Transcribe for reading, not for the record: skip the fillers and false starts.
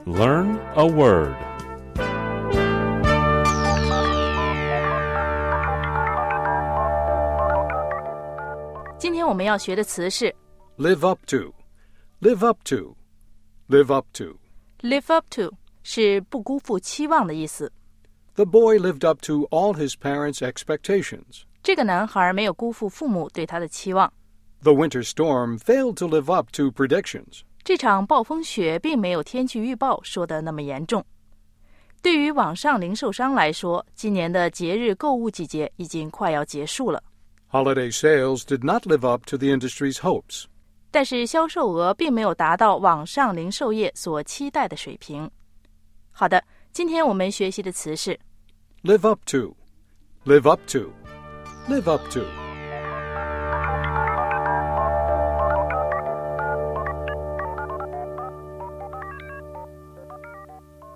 Learn a word. 今天我们要学的词是 Live up to, live up to, live up to. live up to 是不辜负期望的意思。 The boy lived up to all his parents' expectations. 这个男孩没有辜负父母对他的期望。 The winter storm failed to live up to predictions. 这场暴风雪并没有天气预报说的那么严重。对于网上零售商来说，今年的节日购物季节已经快要结束了。 Holiday sales did not live up to the industry's hopes. 但是销售额并没有达到网上零售业所期待的水平。好的，今天我们学习的词是 Live up to, live up to, live up to.